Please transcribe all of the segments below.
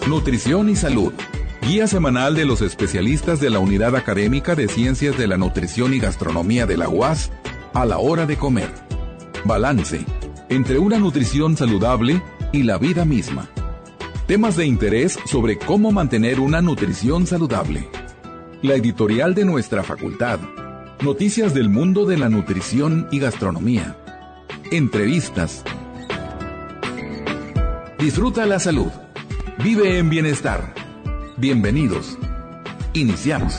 Nutrición y Salud. Guía semanal de los especialistas de la Unidad Académica de Ciencias de la Nutrición y Gastronomía de la UAS a la hora de comer. Balance entre una nutrición saludable y la vida misma. Temas de interés sobre cómo mantener una nutrición saludable. La editorial de nuestra facultad. Noticias del mundo de la nutrición y gastronomía. Entrevistas. Disfruta la salud. Vive en bienestar. Bienvenidos. Iniciamos.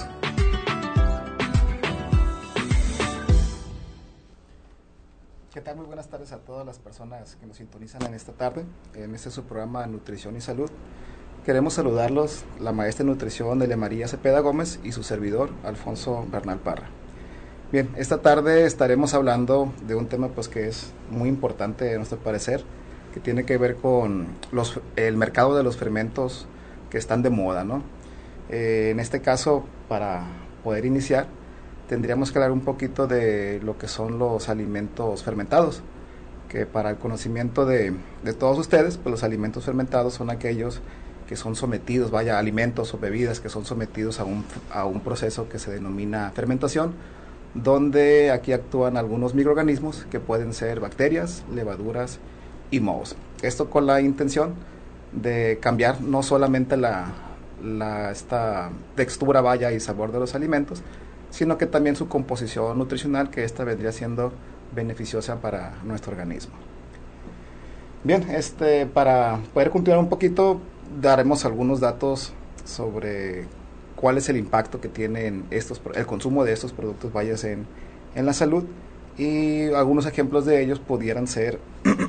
¿Qué tal? Muy buenas tardes a todas las personas que nos sintonizan en esta tarde, en este su programa Nutrición y Salud. Queremos saludarlos, la maestra de nutrición Delia María Cepeda Gómez y su servidor, Alfonso Bernal Parra. Bien, esta tarde estaremos hablando de un tema pues que es muy importante a nuestro parecer, que tiene que ver con el mercado de los fermentos que están de moda, ¿no? En este caso, para poder iniciar, tendríamos que hablar un poquito de lo que son los alimentos fermentados, que para el conocimiento de todos ustedes, pues los alimentos fermentados son aquellos que son sometidos, alimentos o bebidas que son sometidos a un proceso que se denomina fermentación, donde aquí actúan algunos microorganismos que pueden ser bacterias, levaduras y mohos. Esto con la intención de cambiar no solamente esta textura y sabor de los alimentos, sino que también su composición nutricional, que esta vendría siendo beneficiosa para nuestro organismo. Bien, para poder continuar un poquito, daremos algunos datos sobre cuál es el impacto que tienen el consumo de estos productos en la salud, y algunos ejemplos de ellos pudieran ser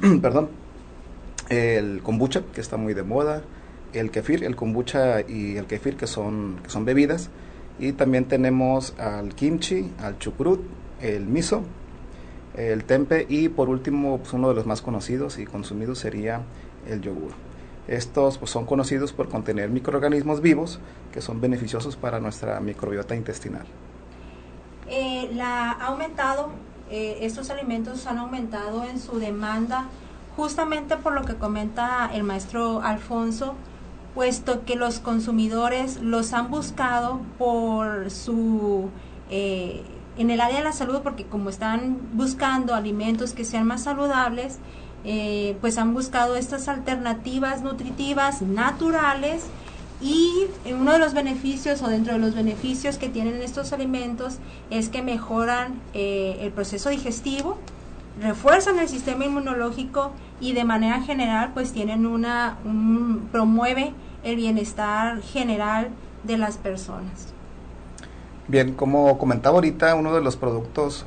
el kombucha, que está muy de moda, el kefir, el kombucha y el kefir, que son bebidas, y también tenemos al kimchi, al chucrut, el miso, el tempe, y por último, pues uno de los más conocidos y consumidos sería el yogur. Estos pues son conocidos por contener microorganismos vivos que son beneficiosos para nuestra microbiota intestinal. Estos alimentos han aumentado en su demanda justamente por lo que comenta el maestro Alfonso, puesto que los consumidores los han buscado por en el área de la salud, porque como están buscando alimentos que sean más saludables, pues han buscado estas alternativas nutritivas naturales, y uno de los beneficios, o dentro de los beneficios que tienen estos alimentos, es que mejoran el proceso digestivo, refuerzan el sistema inmunológico y de manera general pues promueve el bienestar general de las personas. Bien, como comentaba ahorita, unos de los productos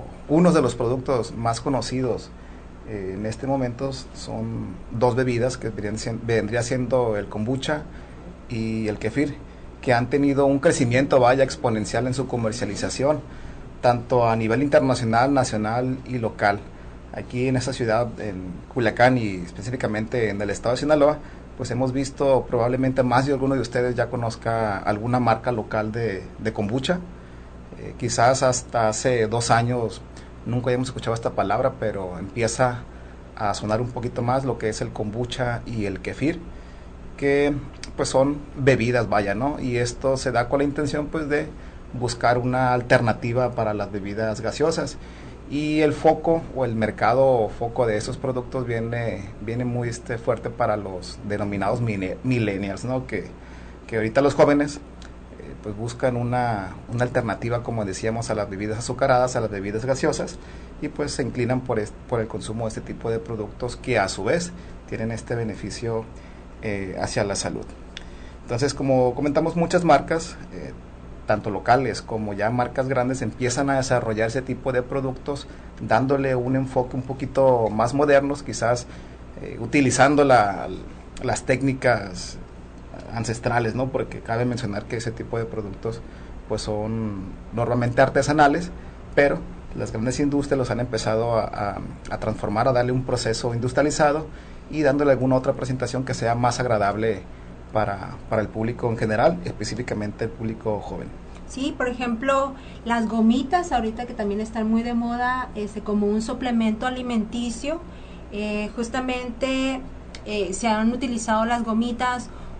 más conocidos en este momento son dos bebidas que vendría siendo el kombucha y el kefir, que han tenido un crecimiento exponencial en su comercialización, tanto a nivel internacional, nacional y local. Aquí en esta ciudad, en Culiacán, y específicamente en el estado de Sinaloa, pues hemos visto, probablemente más de alguno de ustedes ya conozca alguna marca local de kombucha. Quizás hasta hace 2 años nunca habíamos escuchado esta palabra, pero empieza a sonar un poquito más lo que es el kombucha y el kefir, que pues son bebidas, ¿no? Y esto se da con la intención pues de buscar una alternativa para las bebidas gaseosas, y el foco o el mercado foco de esos productos viene muy fuerte para los denominados millennials, ¿no? Que ahorita los jóvenes pues buscan una alternativa, como decíamos, a las bebidas azucaradas, a las bebidas gaseosas, y pues se inclinan por el consumo de este tipo de productos, que a su vez tienen este beneficio hacia la salud. Entonces, como comentamos, muchas marcas, tanto locales como ya marcas grandes, empiezan a desarrollar ese tipo de productos, dándole un enfoque un poquito más modernos, quizás utilizando las técnicas ancestrales, ¿no? Porque cabe mencionar que ese tipo de productos pues son normalmente artesanales, pero las grandes industrias los han empezado a transformar, a darle un proceso industrializado y dándole alguna otra presentación que sea más agradable para el público en general, específicamente el público joven. Sí, por ejemplo, las gomitas ahorita que también están muy de moda, como un suplemento alimenticio, justamente se han utilizado las gomitas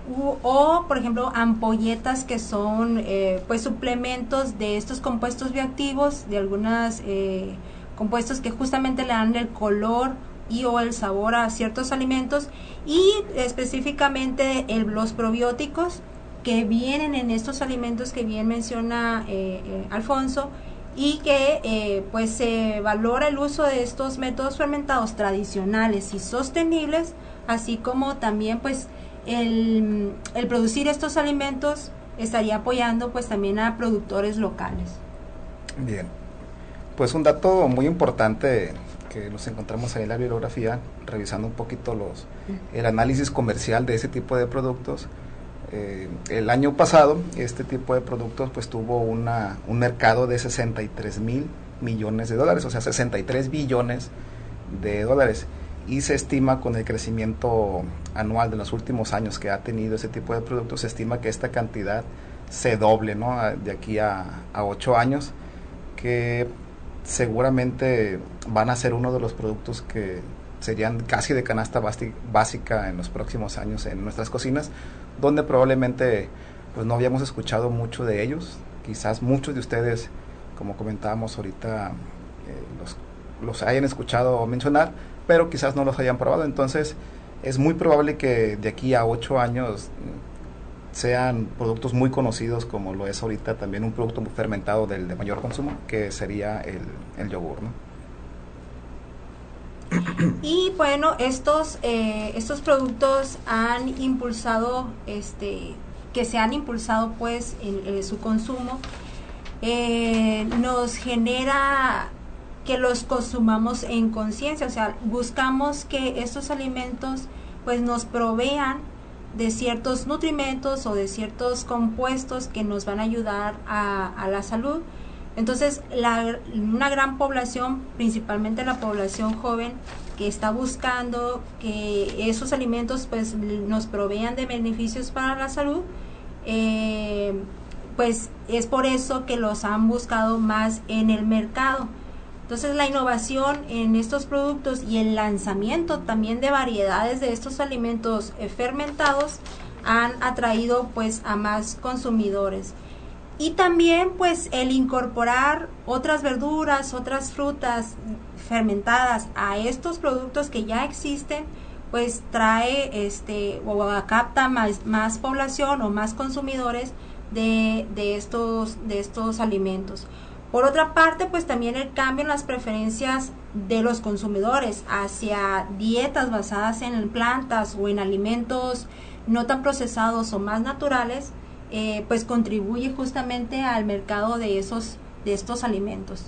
o por ejemplo ampolletas que son pues suplementos de estos compuestos bioactivos, de algunos compuestos que justamente le dan el color y o el sabor a ciertos alimentos, y específicamente los probióticos que vienen en estos alimentos que bien menciona Alfonso, y que pues se valora el uso de estos métodos fermentados tradicionales y sostenibles, así como también pues el producir estos alimentos estaría apoyando pues también a productores locales. Bien, pues un dato muy importante que nos encontramos ahí en la bibliografía, revisando un poquito el análisis comercial de ese tipo de productos. El año pasado este tipo de productos pues tuvo un mercado de 63 mil millones de dólares, o sea 63 billones de dólares, y se estima, con el crecimiento anual de los últimos años que ha tenido ese tipo de productos, se estima que esta cantidad se doble, ¿no?, de aquí a 8 años, que seguramente van a ser uno de los productos que serían casi de canasta básica en los próximos años en nuestras cocinas, donde probablemente pues no habíamos escuchado mucho de ellos. Quizás muchos de ustedes, como comentábamos ahorita, los hayan escuchado mencionar, pero quizás no los hayan probado. Entonces es muy probable que de aquí a 8 años sean productos muy conocidos, como lo es ahorita también un producto fermentado de mayor consumo, que sería el yogur, ¿no? Y bueno, estos productos han impulsado, que se han impulsado pues en su consumo, nos genera que los consumamos en conciencia, o sea, buscamos que estos alimentos pues nos provean de ciertos nutrimentos o de ciertos compuestos que nos van a ayudar a la salud. Entonces, una gran población, principalmente la población joven, que está buscando que esos alimentos pues nos provean de beneficios para la salud, pues es por eso que los han buscado más en el mercado. Entonces, la innovación en estos productos y el lanzamiento también de variedades de estos alimentos fermentados han atraído pues a más consumidores. Y también pues el incorporar otras verduras, otras frutas fermentadas a estos productos que ya existen, pues trae o capta más población o más consumidores de estos alimentos. Por otra parte, pues también el cambio en las preferencias de los consumidores hacia dietas basadas en plantas o en alimentos no tan procesados o más naturales, pues contribuye justamente al mercado de estos alimentos.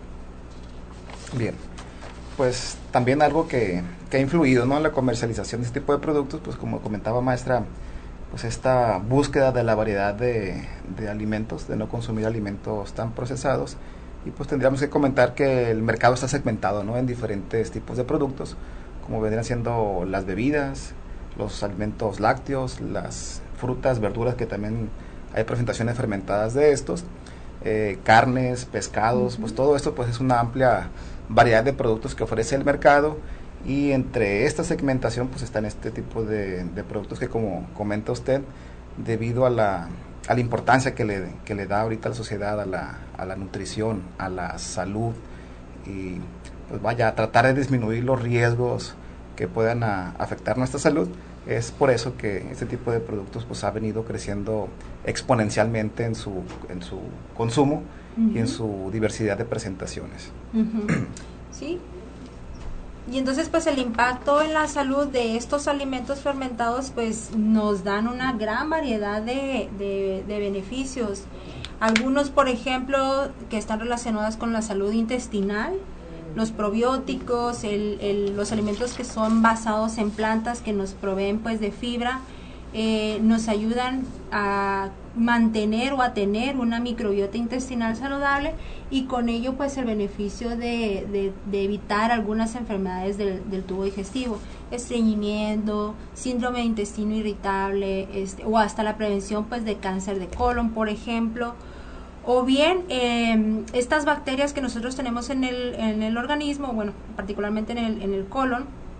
Bien, pues también algo que ha influido, ¿no?, en la comercialización de este tipo de productos, pues como comentaba maestra, pues esta búsqueda de la variedad de alimentos, de no consumir alimentos tan procesados, y pues tendríamos que comentar que el mercado está segmentado, ¿no?, en diferentes tipos de productos, como vendrían siendo las bebidas, los alimentos lácteos, las frutas, verduras, que también hay presentaciones fermentadas de estos, carnes, pescados, pues todo esto pues es una amplia variedad de productos que ofrece el mercado, y entre esta segmentación pues están este tipo de productos que, como comenta usted, debido a la importancia que le da ahorita la sociedad a la nutrición, a la salud, y pues vaya a tratar de disminuir los riesgos que puedan afectar nuestra salud. Es por eso que este tipo de productos pues ha venido creciendo exponencialmente en su consumo y en su diversidad de presentaciones. Sí. Y entonces pues el impacto en la salud de estos alimentos fermentados pues nos dan una gran variedad de beneficios. Algunos, por ejemplo, que están relacionados con la salud intestinal, los probióticos, los alimentos que son basados en plantas que nos proveen pues de fibra, nos ayudan a mantener o a tener una microbiota intestinal saludable, y con ello pues el beneficio de evitar algunas enfermedades del tubo digestivo, estreñimiento, síndrome de intestino irritable, o hasta la prevención pues de cáncer de colon, por ejemplo. O bien estas bacterias que nosotros tenemos en el organismo, bueno, particularmente en el colon,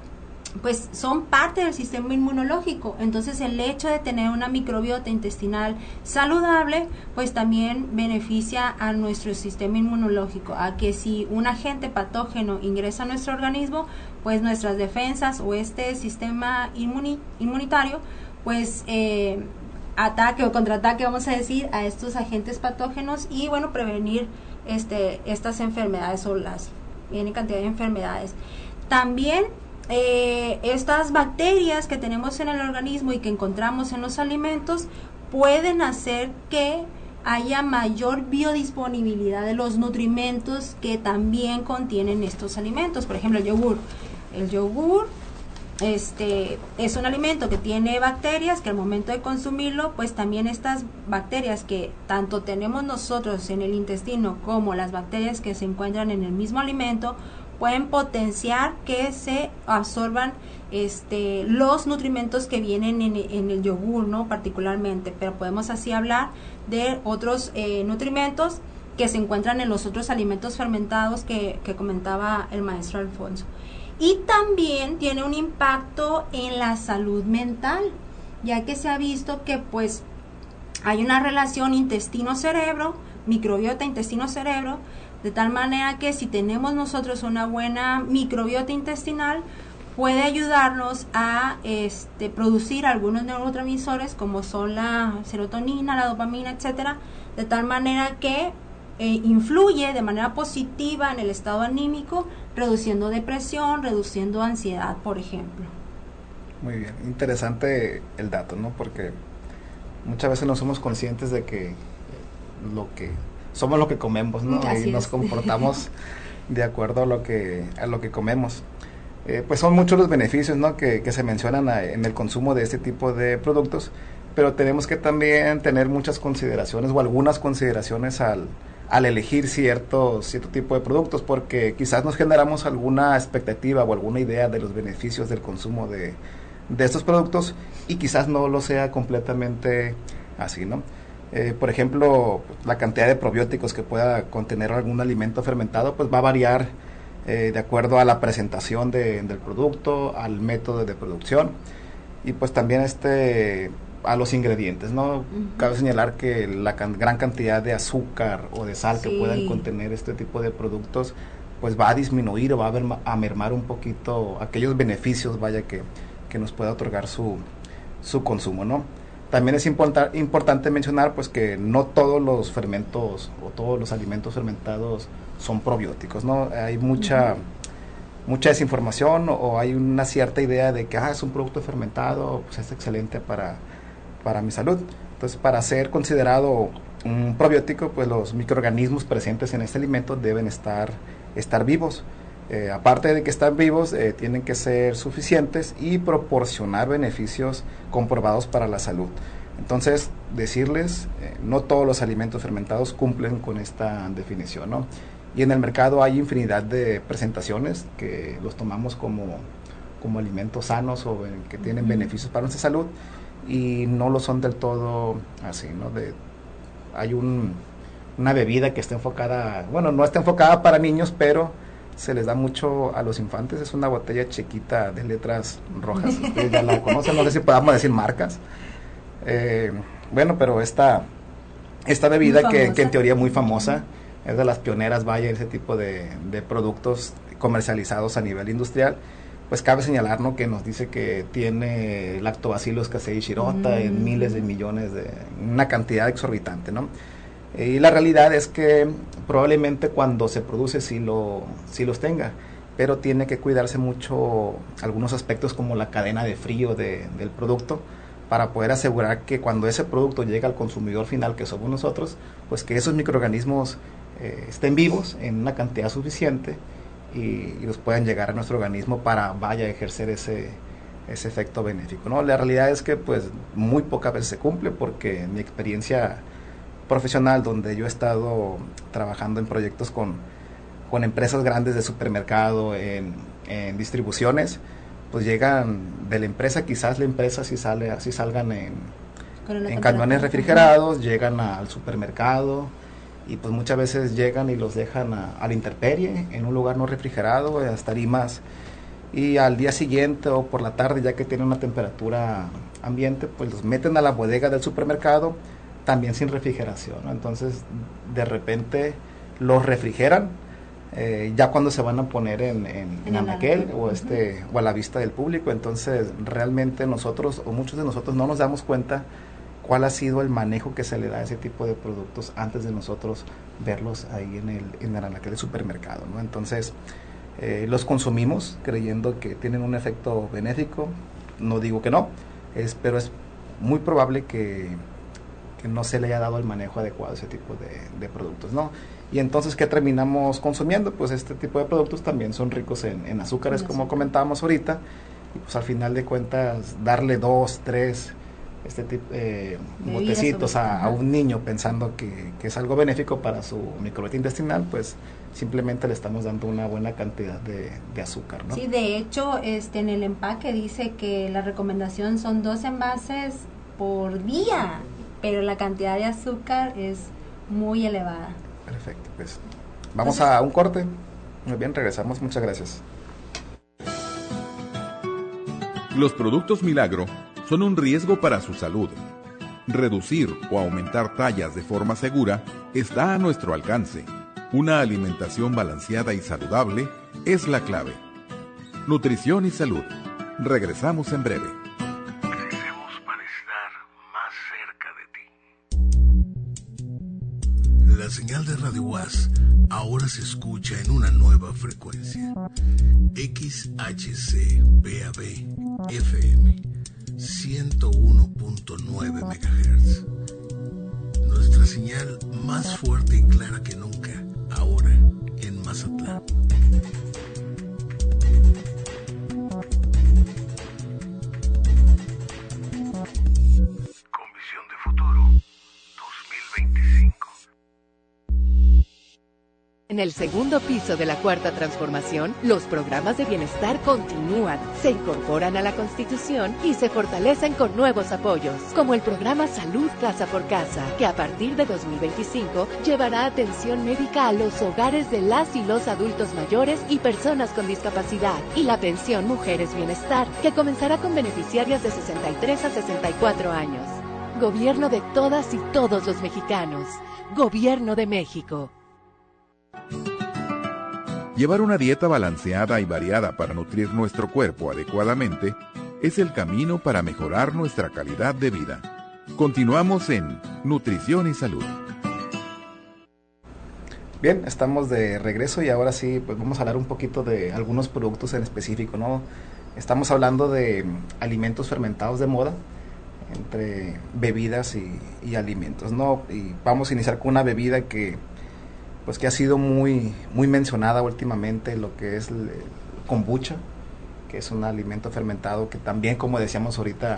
pues son parte del sistema inmunológico. Entonces el hecho de tener una microbiota intestinal saludable pues también beneficia a nuestro sistema inmunológico, a que si un agente patógeno ingresa a nuestro organismo, pues nuestras defensas o este sistema inmunitario pues ataque o contraataque, vamos a decir, a estos agentes patógenos y bueno, prevenir estas enfermedades o las N cantidad de enfermedades. También estas bacterias que tenemos en el organismo y que encontramos en los alimentos pueden hacer que haya mayor biodisponibilidad de los nutrimentos que también contienen estos alimentos. Por ejemplo, el yogur. El yogur es un alimento que tiene bacterias que al momento de consumirlo, pues también estas bacterias que tanto tenemos nosotros en el intestino como las bacterias que se encuentran en el mismo alimento, pueden potenciar que se absorban los nutrimentos que vienen en el yogur, ¿no? Particularmente, pero podemos así hablar de otros nutrimentos que se encuentran en los otros alimentos fermentados que comentaba el maestro Alfonso. Y también tiene un impacto en la salud mental, ya que se ha visto que pues hay una relación intestino-cerebro, microbiota intestino-cerebro, de tal manera que si tenemos nosotros una buena microbiota intestinal, puede ayudarnos a producir algunos neurotransmisores como son la serotonina, la dopamina, etcétera, de tal manera que influye de manera positiva en el estado anímico, reduciendo depresión, reduciendo ansiedad, por ejemplo. Muy bien, interesante el dato, ¿no? Porque muchas veces no somos conscientes de que somos lo que comemos, ¿no? Y nos comportamos de acuerdo a lo que comemos. Pues son muchos los beneficios, ¿no? que se mencionan en el consumo de este tipo de productos, pero tenemos que también tener muchas consideraciones o algunas consideraciones al elegir cierto tipo de productos, porque quizás nos generamos alguna expectativa o alguna idea de los beneficios del consumo de estos productos y quizás no lo sea completamente así, ¿no? Por ejemplo, la cantidad de probióticos que pueda contener algún alimento fermentado pues va a variar de acuerdo a la presentación del producto, al método de producción y pues también a los ingredientes, ¿no? Uh-huh. Cabe señalar que la gran cantidad de azúcar o de sal que puedan contener este tipo de productos pues va a disminuir o va a mermar un poquito aquellos beneficios, vaya, que nos pueda otorgar su consumo, ¿no? También es importante mencionar pues que no todos los fermentos o todos los alimentos fermentados son probióticos, ¿no? Hay mucha desinformación o hay una cierta idea de que es un producto fermentado, pues es excelente para mi salud. Entonces, para ser considerado un probiótico, pues los microorganismos presentes en este alimento deben estar vivos. Aparte de que están vivos, tienen que ser suficientes y proporcionar beneficios comprobados para la salud. Entonces, decirles, no todos los alimentos fermentados cumplen con esta definición, ¿no? Y en el mercado hay infinidad de presentaciones que los tomamos como alimentos sanos o que tienen beneficios para nuestra salud y no lo son del todo así, ¿no? Hay una bebida que está enfocada, bueno, no está enfocada para niños, pero se les da mucho a los infantes. Es una botella chiquita de letras rojas. Ustedes ya la conocen, no sé si podamos decir marcas. Bueno, pero esta bebida que en teoría es muy famosa, es de las pioneras, vaya, ese tipo de productos comercializados a nivel industrial, pues cabe señalar, ¿no?, que nos dice que tiene lactobacillus casei shirota en miles de millones, una cantidad exorbitante, ¿no? Y la realidad es que probablemente cuando se produce sí los tenga, pero tiene que cuidarse mucho algunos aspectos como la cadena de frío del producto para poder asegurar que cuando ese producto llega al consumidor final, que somos nosotros, pues que esos microorganismos estén vivos en una cantidad suficiente y los puedan llegar a nuestro organismo para ejercer ese efecto benéfico, ¿no? La realidad es que pues muy pocas veces se cumple, porque en mi experiencia profesional, donde yo he estado trabajando en proyectos con empresas grandes de supermercado, en distribuciones, pues llegan de la empresa, quizás la empresa sí salgan en camiones refrigerados, llegan al supermercado y pues muchas veces llegan y los dejan a la intemperie, en un lugar no refrigerado, en las tarimas, y al día siguiente o por la tarde, ya que tiene una temperatura ambiente, pues los meten a la bodega del supermercado, también sin refrigeración, ¿no? Entonces de repente los refrigeran ya cuando se van a poner en anaquel o o a la vista del público. Entonces realmente nosotros o muchos de nosotros no nos damos cuenta cuál ha sido el manejo que se le da a ese tipo de productos antes de nosotros verlos ahí en el anaquel del supermercado, ¿no? Entonces los consumimos creyendo que tienen un efecto benéfico. No digo que no, pero es muy probable que no se le haya dado el manejo adecuado a ese tipo de productos, ¿no? Y entonces, ¿qué terminamos consumiendo? Pues este tipo de productos también son ricos en azúcares, como comentábamos ahorita, y pues al final de cuentas darle 2, 3 botecitos a un niño pensando que es algo benéfico para su microbiota intestinal, pues simplemente le estamos dando una buena cantidad de azúcar, ¿no? Sí, de hecho, en el empaque dice que la recomendación son 2 envases por día, pero la cantidad de azúcar es muy elevada. Perfecto, pues vamos a un corte. Muy bien, regresamos. Muchas gracias. Los productos Milagro son un riesgo para su salud. Reducir o aumentar tallas de forma segura está a nuestro alcance. Una alimentación balanceada y saludable es la clave. Nutrición y salud. Regresamos en breve. Crecemos para estar más cerca de ti. La señal de Radio UAS ahora se escucha en una nueva frecuencia. XHCBAB FM 101.9 MHz. Nuestra señal más fuerte y clara que nunca, ahora en Mazatlán. Con visión de futuro 2025. En el segundo piso de la Cuarta Transformación, los programas de bienestar continúan, se incorporan a la Constitución y se fortalecen con nuevos apoyos, como el programa Salud Casa por Casa, que a partir de 2025 llevará atención médica a los hogares de las y los adultos mayores y personas con discapacidad, y la pensión Mujeres Bienestar, que comenzará con beneficiarias de 63 a 64 años. Gobierno de todas y todos los mexicanos. Gobierno de México. Llevar una dieta balanceada y variada para nutrir nuestro cuerpo adecuadamente es el camino para mejorar nuestra calidad de vida. Continuamos en Nutrición y Salud. Bien, estamos de regreso y ahora sí, pues vamos a hablar un poquito de algunos productos en específico, ¿no? Estamos hablando de alimentos fermentados de moda, entre bebidas y alimentos, ¿no? Y vamos a iniciar con una bebida que ha sido muy mencionada últimamente, lo que es el kombucha, que es un alimento fermentado que también, como decíamos ahorita,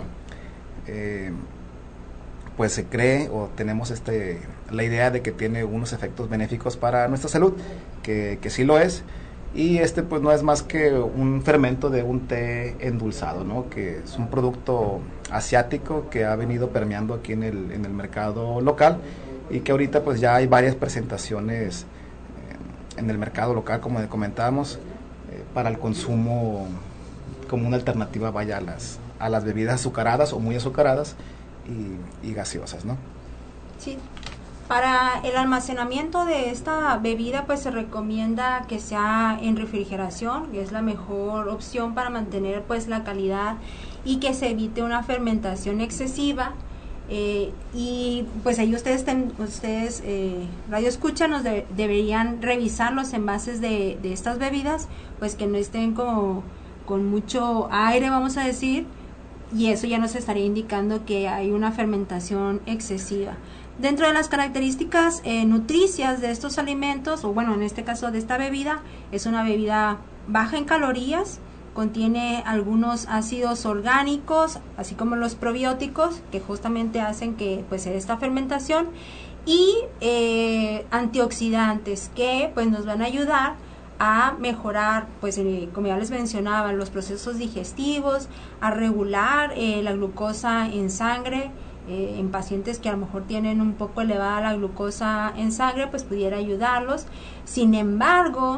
pues se cree o tenemos la idea de que tiene unos efectos benéficos para nuestra salud, que sí lo es, y pues no es más que un fermento de un té endulzado, ¿no? Que es un producto asiático que ha venido permeando aquí en el mercado local, y que ahorita pues ya hay varias presentaciones en el mercado local, como comentábamos, para el consumo como una alternativa, vaya, a las bebidas azucaradas o muy azucaradas y gaseosas, ¿no? Sí. Para el almacenamiento de esta bebida, pues se recomienda que sea en refrigeración, que es la mejor opción para mantener pues la calidad y que se evite una fermentación excesiva. Y pues ahí ustedes radio escucha, deberían revisar los envases de estas bebidas, pues que no estén como con mucho aire, vamos a decir, y eso ya nos estaría indicando que hay una fermentación excesiva. Dentro de las características nutricias de estos alimentos, o bueno, en este caso de esta bebida, es una bebida baja en calorías, contiene algunos ácidos orgánicos, así como los probióticos, que justamente hacen que pues se dé esta fermentación, y antioxidantes, que pues nos van a ayudar a mejorar, pues como ya les mencionaba, los procesos digestivos, a regular la glucosa en sangre. En pacientes que a lo mejor tienen un poco elevada la glucosa en sangre, pues pudiera ayudarlos. Sin embargo,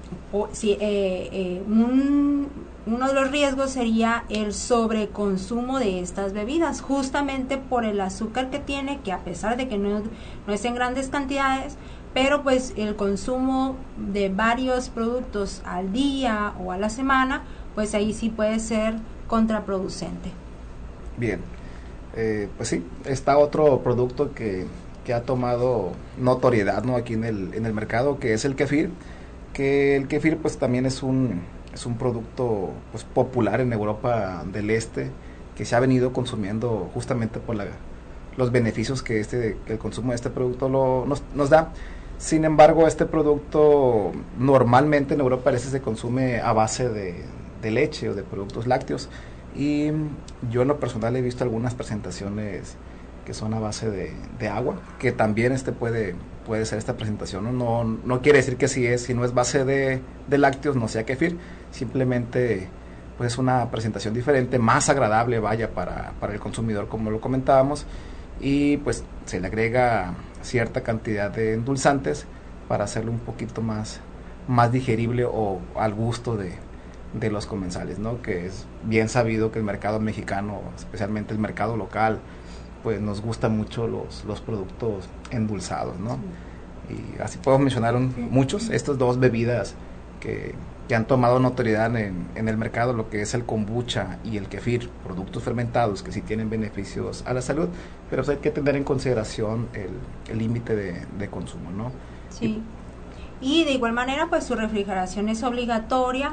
uno de los riesgos sería el sobreconsumo de estas bebidas, justamente por el azúcar que tiene, que a pesar de que no es en grandes cantidades, pero pues el consumo de varios productos al día o a la semana, pues ahí sí puede ser contraproducente. Bien, pues sí, está otro producto que ha tomado notoriedad, ¿no?, aquí en el mercado, que es el kefir, que el kefir pues también es un producto pues popular en Europa del Este, que se ha venido consumiendo justamente por los beneficios que el consumo de este producto nos da. Sin embargo, este producto normalmente en Europa del Este se consume a base de leche o de productos lácteos, y yo en lo personal he visto algunas presentaciones que son a base de agua, que también puede ser esta presentación, no quiere decir que si no es base de lácteos no sea kefir, simplemente pues es una presentación diferente, más agradable vaya para el consumidor, como lo comentábamos, y pues se le agrega cierta cantidad de endulzantes para hacerlo un poquito más digerible o al gusto de los comensales, ¿no? Que es bien sabido que el mercado mexicano, especialmente el mercado local, pues nos gustan mucho los productos endulzados, ¿no? Sí. Y así puedo mencionar muchos, estas dos bebidas que han tomado notoriedad en el mercado, lo que es el kombucha y el kefir, productos fermentados que sí tienen beneficios a la salud, pero hay que tener en consideración el límite de consumo, ¿no? Sí, y de igual manera pues su refrigeración es obligatoria.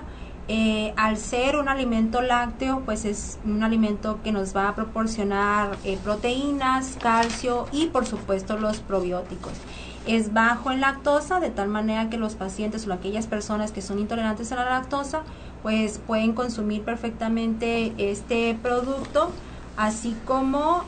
Al ser un alimento lácteo, pues es un alimento que nos va a proporcionar proteínas, calcio y por supuesto los probióticos. Es bajo en lactosa, de tal manera que los pacientes o aquellas personas que son intolerantes a la lactosa pues pueden consumir perfectamente este producto, así como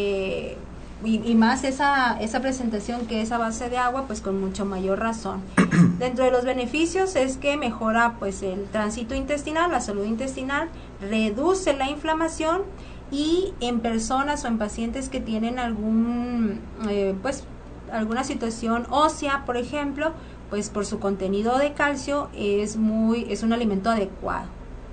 y más esa presentación que es a base de agua, pues con mucho mayor razón. Dentro de los beneficios es que mejora pues el tránsito intestinal, la salud intestinal, reduce la inflamación, y en personas o en pacientes que tienen alguna situación ósea, por ejemplo, pues por su contenido de calcio es un alimento adecuado.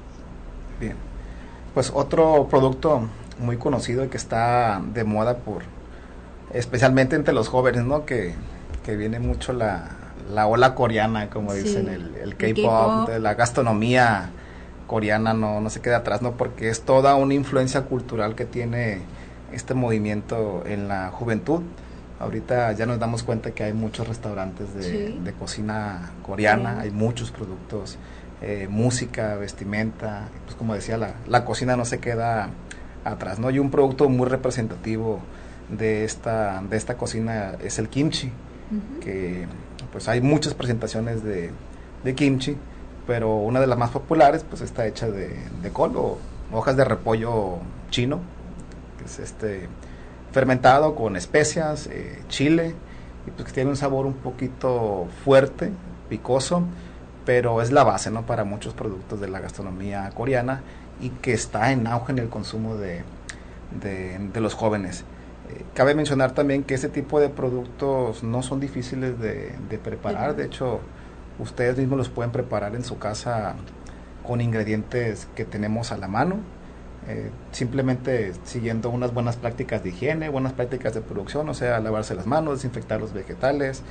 Bien, pues otro producto muy conocido y que está de moda especialmente entre los jóvenes, ¿no? Que viene mucho la ola coreana, como sí, dicen, el K-pop, la gastronomía coreana no se queda atrás, ¿no? Porque es toda una influencia cultural que tiene este movimiento en la juventud. Ahorita ya nos damos cuenta que hay muchos restaurantes de cocina coreana, hay muchos productos, música, vestimenta, pues como decía, la cocina no se queda atrás, ¿no? Y un producto muy representativo de esta cocina es el kimchi, que pues hay muchas presentaciones de kimchi, pero una de las más populares pues está hecha de col o hojas de repollo chino, que es fermentado con especias, chile, y pues que tiene un sabor un poquito fuerte, picoso, pero es la base, ¿no?, para muchos productos de la gastronomía coreana, y que está en auge en el consumo de los jóvenes. Cabe mencionar también que ese tipo de productos no son difíciles de preparar, de hecho ustedes mismos los pueden preparar en su casa con ingredientes que tenemos a la mano, simplemente siguiendo unas buenas prácticas de higiene, buenas prácticas de producción, o sea, lavarse las manos, desinfectar los vegetales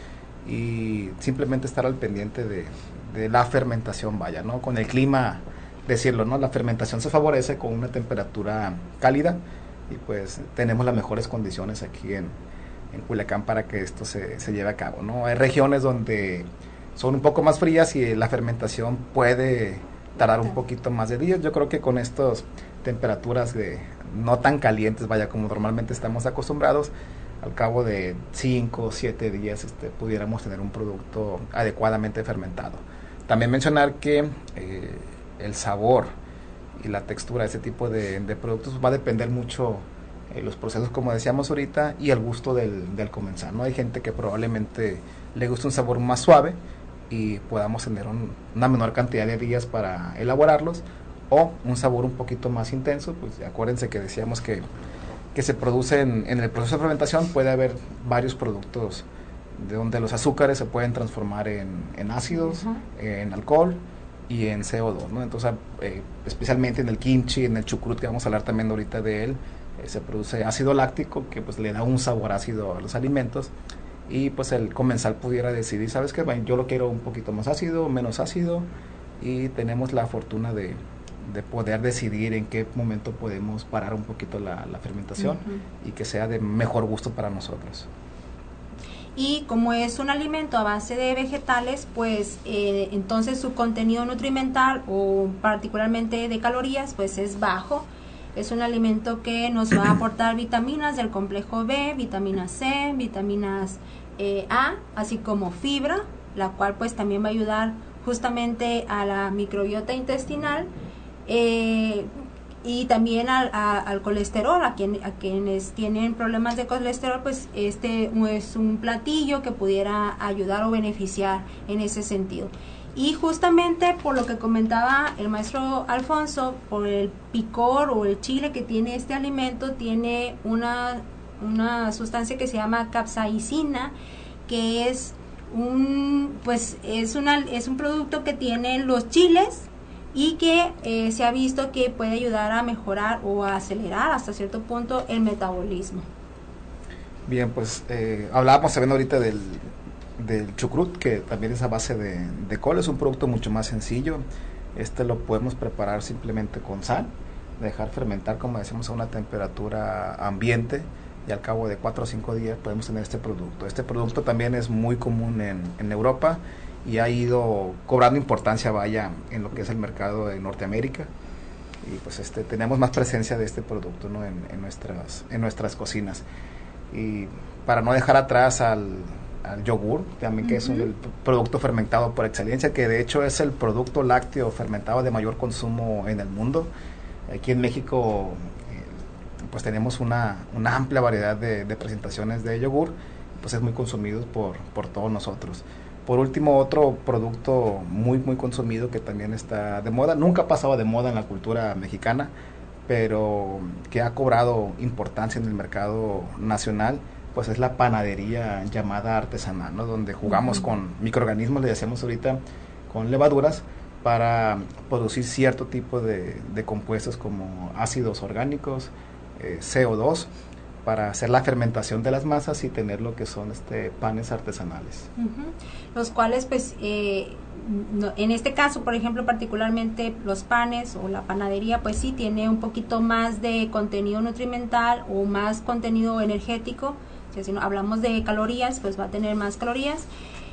y simplemente estar al pendiente de la fermentación, vaya, ¿no? Con el clima, decirlo, ¿no? La fermentación se favorece con una temperatura cálida, y pues tenemos las mejores condiciones aquí en Culiacán para que esto se lleve a cabo, ¿no? Hay regiones donde son un poco más frías y la fermentación puede tardar un poquito más de días. Yo creo que con estas temperaturas no tan calientes, vaya, como normalmente estamos acostumbrados, al cabo de 5 o 7 días pudiéramos tener un producto adecuadamente fermentado. También mencionar que el sabor y la textura de ese tipo de productos va a depender mucho los procesos, como decíamos ahorita, y el gusto del comensal, ¿no? Hay gente que probablemente le gusta un sabor más suave y podamos tener una menor cantidad de días para elaborarlos, o un sabor un poquito más intenso. Pues acuérdense que decíamos que se produce en el proceso de fermentación, puede haber varios productos de donde los azúcares se pueden transformar en ácidos, en alcohol y en CO2, ¿no? Entonces, especialmente en el kimchi, en el chucrut, que vamos a hablar también ahorita de él, se produce ácido láctico que pues le da un sabor ácido a los alimentos, y pues el comensal pudiera decidir, ¿sabes qué? Bueno, yo lo quiero un poquito más ácido, menos ácido, y tenemos la fortuna de poder decidir en qué momento podemos parar un poquito la fermentación y que sea de mejor gusto para nosotros. Y como es un alimento a base de vegetales, pues entonces su contenido nutrimental o particularmente de calorías pues es bajo. Es un alimento que nos va a aportar vitaminas del complejo B, vitamina C, vitaminas A, así como fibra, la cual pues también va a ayudar justamente a la microbiota intestinal, y también al colesterol, a quienes tienen problemas de colesterol, pues este es un platillo que pudiera ayudar o beneficiar en ese sentido. Y justamente por lo que comentaba el maestro Alfonso, por el picor o el chile que tiene este alimento, tiene una sustancia que se llama capsaicina, que es un producto que tienen los chiles y que se ha visto que puede ayudar a mejorar o a acelerar hasta cierto punto el metabolismo. Bien, pues hablábamos también ahorita del chucrut, que también es a base de col. Es un producto mucho más sencillo. Lo podemos preparar simplemente con sal, dejar fermentar, como decimos, a una temperatura ambiente, y al cabo de 4 o 5 días podemos tener este producto. Este producto también es muy común en Europa y ha ido cobrando importancia, en lo que es el mercado de Norteamérica, y pues tenemos más presencia de este producto, ¿no? en nuestras cocinas. Y para no dejar atrás al yogur, también, que es el producto fermentado por excelencia, que de hecho es el producto lácteo fermentado de mayor consumo en el mundo. Aquí en México pues tenemos una amplia variedad de presentaciones de yogur, pues es muy consumido por todos nosotros. Por último, otro producto muy muy consumido que también está de moda, nunca ha pasado de moda en la cultura mexicana, pero que ha cobrado importancia en el mercado nacional, pues es la panadería llamada artesanal, ¿no? Donde jugamos con microorganismos, le decíamos ahorita, con levaduras, para producir cierto tipo de compuestos como ácidos orgánicos, CO2, para hacer la fermentación de las masas y tener lo que son panes artesanales. Los cuales pues en este caso, por ejemplo, particularmente los panes o la panadería, pues sí tiene un poquito más de contenido nutrimental o más contenido energético. O sea, si no hablamos de calorías, pues va a tener más calorías.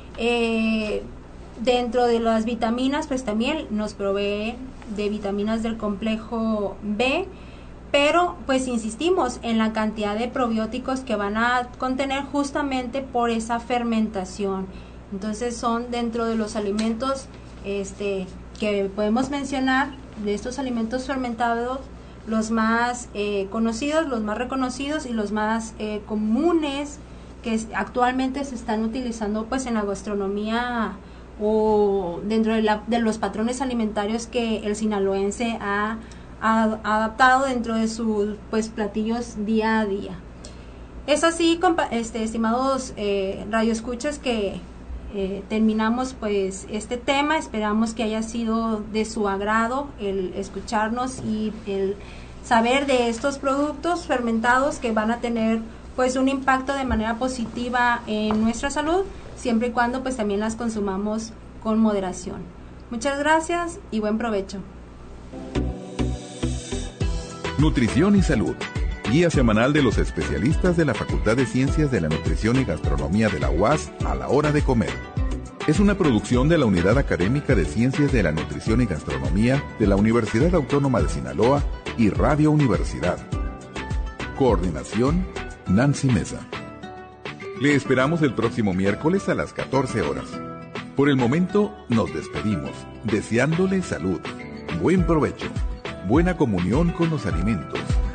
Dentro de las vitaminas, pues también nos provee de vitaminas del complejo B, pero pues insistimos en la cantidad de probióticos que van a contener justamente por esa fermentación. Entonces son dentro de los alimentos que podemos mencionar, de estos alimentos fermentados, los más conocidos, los más reconocidos y los más comunes que actualmente se están utilizando pues en la gastronomía o dentro de los patrones alimentarios que el sinaloense ha adaptado dentro de sus pues platillos día a día. Es así, estimados radioescuchas, que terminamos pues este tema. Esperamos que haya sido de su agrado el escucharnos y el saber de estos productos fermentados que van a tener pues un impacto de manera positiva en nuestra salud, siempre y cuando pues también las consumamos con moderación. Muchas gracias y buen provecho. Nutrición y Salud, guía semanal de los especialistas de la Facultad de Ciencias de la Nutrición y Gastronomía de la UAS a la hora de comer. Es una producción de la Unidad Académica de Ciencias de la Nutrición y Gastronomía de la Universidad Autónoma de Sinaloa y Radio Universidad. Coordinación, Nancy Mesa. Le esperamos el próximo miércoles a las 14 horas. Por el momento, nos despedimos, deseándole salud, buen provecho, buena comunión con los alimentos.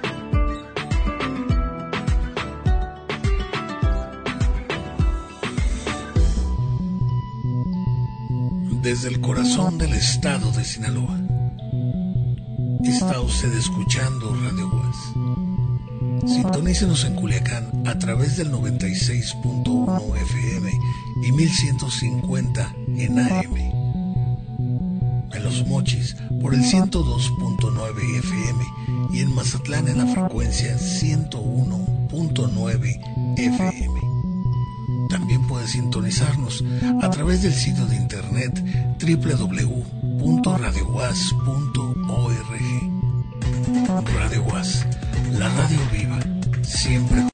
Desde el corazón del estado de Sinaloa, está usted escuchando Radio UAS Sintonícenos en Culiacán a través del 96.1 FM y 1150 en AM. En Los Mochis por el 102.9 FM y en Mazatlán en la frecuencia 101.9 FM. También puedes sintonizarnos a través del sitio de internet www.radiowas.org. Radio Was, la radio viva, siempre.